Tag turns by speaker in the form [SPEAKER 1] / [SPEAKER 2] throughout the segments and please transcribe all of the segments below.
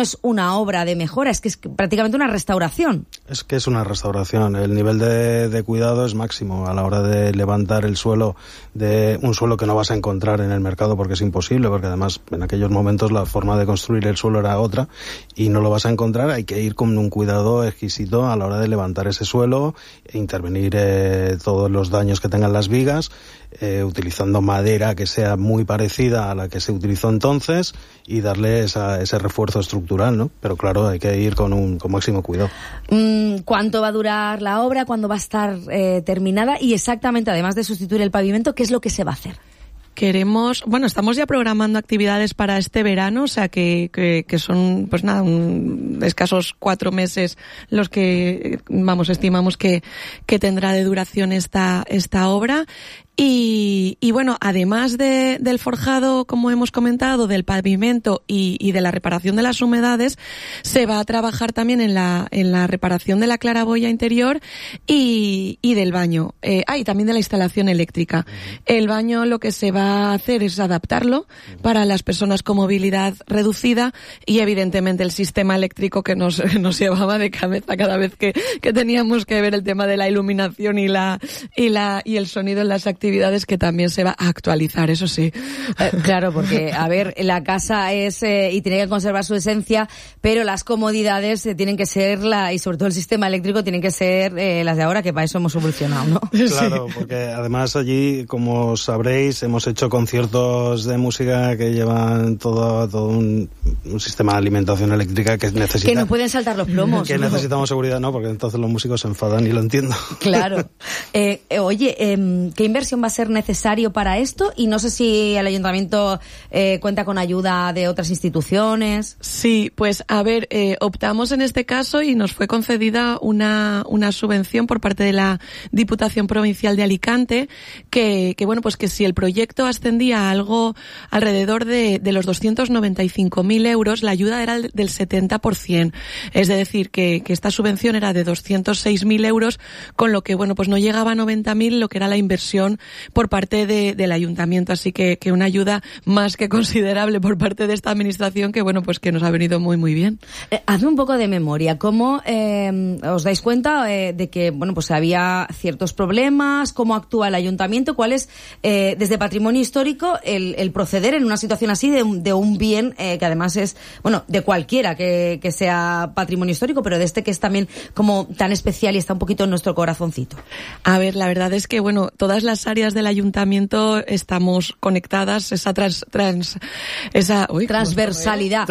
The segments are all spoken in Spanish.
[SPEAKER 1] es una obra de mejora, es que es prácticamente una restauración.
[SPEAKER 2] Es que es una restauración. El nivel de cuidado es máximo a la hora de levantar el suelo, de un suelo que no vas a encontrar en el mercado porque es imposible, porque además en aquellos momentos la forma de construir el suelo era otra y no lo vas a encontrar. Hay que ir con un cuidado exquisito a la hora de levantar ese suelo e intervenir todos los daños que tengan las vigas, utilizando madera que sea muy parecida a la que se utilizó entonces y darle ese refuerzo estructural, ¿no? Pero claro, hay que ir con máximo cuidado.
[SPEAKER 1] ¿Cuánto va a durar la obra? ¿Cuándo va a estar terminada? Y exactamente, además de sustituir el pavimento, ¿qué es lo que se va a hacer?
[SPEAKER 3] Estamos ya programando actividades para este verano, o sea que son, pues nada, escasos 4 meses los que, estimamos que tendrá de duración esta obra. Y bueno, además del forjado, como hemos comentado, del pavimento y de la reparación de las humedades, se va a trabajar también en la reparación de la claraboya interior y del baño. Y también de la instalación eléctrica. El baño, lo que se va a hacer es adaptarlo para las personas con movilidad reducida y evidentemente el sistema eléctrico que nos llevaba de cabeza cada vez que teníamos que ver el tema de la iluminación y el sonido en las actividades, que también se va a actualizar, eso sí.
[SPEAKER 1] Claro, porque, a ver, la casa es y tiene que conservar su esencia, pero las comodidades tienen que ser y sobre todo el sistema eléctrico tienen que ser las de ahora, que para eso hemos evolucionado, ¿no?
[SPEAKER 2] Claro, porque además allí, como sabréis, hemos hecho conciertos de música que llevan todo un sistema de alimentación eléctrica que necesita...
[SPEAKER 1] Que no pueden saltar los plomos.
[SPEAKER 2] Que necesitamos seguridad, ¿no? Porque entonces los músicos se enfadan y lo entiendo.
[SPEAKER 1] Claro. Oye, ¿qué inversión va a ser necesario para esto? Y no sé si el ayuntamiento cuenta con ayuda de otras instituciones.
[SPEAKER 3] Sí, pues a ver, optamos en este caso y nos fue concedida una subvención por parte de la Diputación Provincial de Alicante que bueno, pues que si el proyecto ascendía a algo alrededor de los 295.000 euros, la ayuda era del 70%. Es decir, que esta subvención era de 206.000 euros, con lo que bueno, pues no llegaba a 90.000 lo que era la inversión por parte del ayuntamiento, así que una ayuda más que considerable por parte de esta administración que bueno, pues que nos ha venido muy muy bien.
[SPEAKER 1] Hazme un poco de memoria, ¿cómo os dais cuenta de que bueno, pues había ciertos problemas? ¿Cómo actúa el ayuntamiento? ¿Cuál es desde patrimonio histórico el proceder en una situación así de un bien que además es, bueno, de cualquiera que sea patrimonio histórico, pero de este que es también como tan especial y está un poquito en nuestro corazoncito?
[SPEAKER 3] A ver, la verdad es que bueno, todas las áreas del ayuntamiento estamos conectadas, esa
[SPEAKER 1] transversalidad.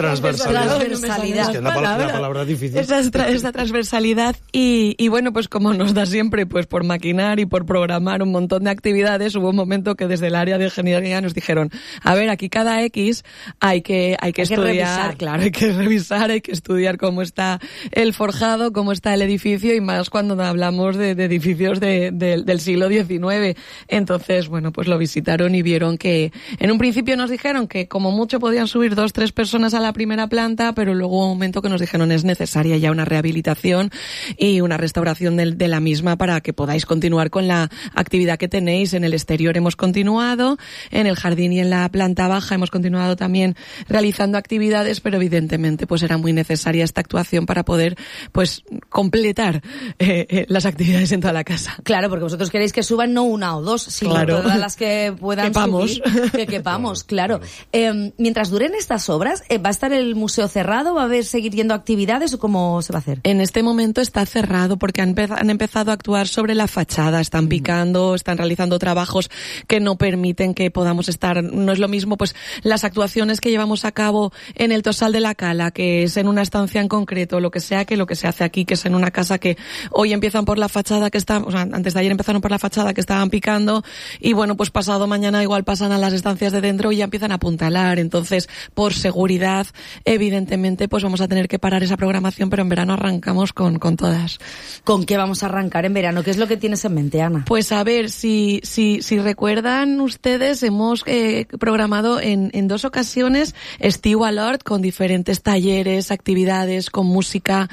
[SPEAKER 2] Es que la palabra es difícil.
[SPEAKER 3] Esa transversalidad y bueno, pues como nos da siempre, pues por maquinar y por programar un montón de actividades, hubo un momento que desde el área de ingeniería nos dijeron, a ver, aquí cada X hay que estudiar,
[SPEAKER 1] revisar.
[SPEAKER 3] Claro, hay que revisar, hay que estudiar cómo está el forjado, cómo está el edificio y más cuando hablamos de edificios del siglo XIX. Entonces, bueno, pues lo visitaron y vieron que en un principio nos dijeron que como mucho podían subir 2-3 personas a la primera planta, pero luego hubo un momento que nos dijeron es necesaria ya una rehabilitación y una restauración de la misma para que podáis continuar con la actividad que tenéis. En el exterior hemos continuado, en el jardín y en la planta baja hemos continuado también realizando actividades, pero evidentemente pues era muy necesaria esta actuación para poder pues completar las actividades en toda la casa.
[SPEAKER 1] Claro, porque vosotros queréis que suban no una o dos, sino
[SPEAKER 3] claro,
[SPEAKER 1] todas las que puedan subir, que quepamos, claro. Mientras duren estas obras, ¿va a estar el museo cerrado? ¿Va a haber seguir yendo actividades o cómo se va a hacer?
[SPEAKER 3] En este momento está cerrado porque han empezado a actuar sobre la fachada, están picando, están realizando trabajos que no permiten que podamos estar, no es lo mismo pues las actuaciones que llevamos a cabo en el Tosal de la Cala, que es en una estancia en concreto, lo que sea que lo que se hace aquí, que es en una casa que hoy empiezan por la fachada que está, o sea, antes de ayer empezaron por la fachada que estaban picando y bueno, pues pasado mañana igual pasan a las estancias de dentro y ya empiezan a apuntalar. Entonces, por seguridad, evidentemente, pues vamos a tener que parar esa programación, pero en verano arrancamos con todas.
[SPEAKER 1] ¿Con qué vamos a arrancar en verano? ¿Qué es lo que tienes en mente, Ana?
[SPEAKER 3] Pues a ver, si recuerdan ustedes, hemos programado en 2 ocasiones Estiu a l'Hort con diferentes talleres, actividades, con música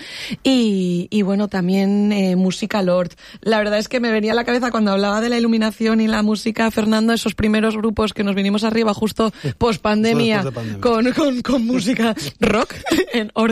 [SPEAKER 3] y bueno, también música a l'Hort. La verdad es que me venía a la cabeza cuando hablaba de la iluminación y la música, Fernando, esos primeros grupos que nos vinimos arriba justo post pandemia con música rock en